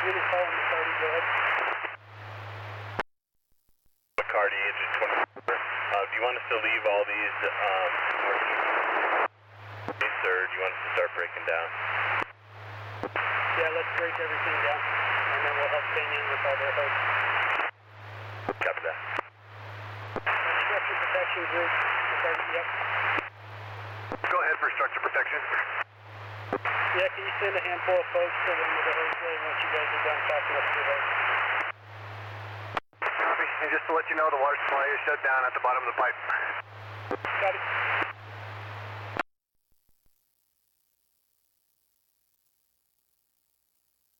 Unit calling McCarty, go ahead. McCarty, engine 24. Do you want us to leave all these, or do you want us to start breaking down? Yeah, let's break everything down, and then we'll help Canyon with all their hoods. Copy that. Structure protection group, McCarty, yep. Go ahead for structure protection. Yeah, can you send a handful of folks to them with a hose blade once you guys are done packing up your hose? Copy. And just to let you know, the water supply is shut down at the bottom of the pipe. Got it.